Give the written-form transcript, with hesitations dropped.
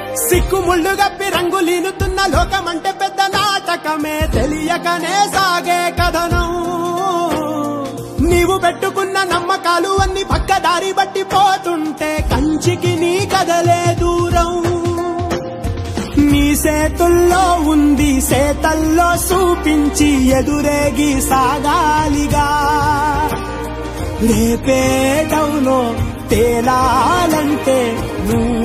సిక్కుముళ్ళు గప్పి రంగులీనుతున్న లోకమంటే పెద్ద నాటకమే తెలియకనే సాగే కథనం నీవు పెట్టుకున్న నమ్మకాలు అన్ని పక్కదారి బట్టి పోతుంటే కంచికి నీ కదలే దూరం నీ సేతుల్లో ఉంది సేతల్లో చూపించి ఎదురేగి సాగాలిగా రేపే డౌలో తేలాలంటే నువ్వు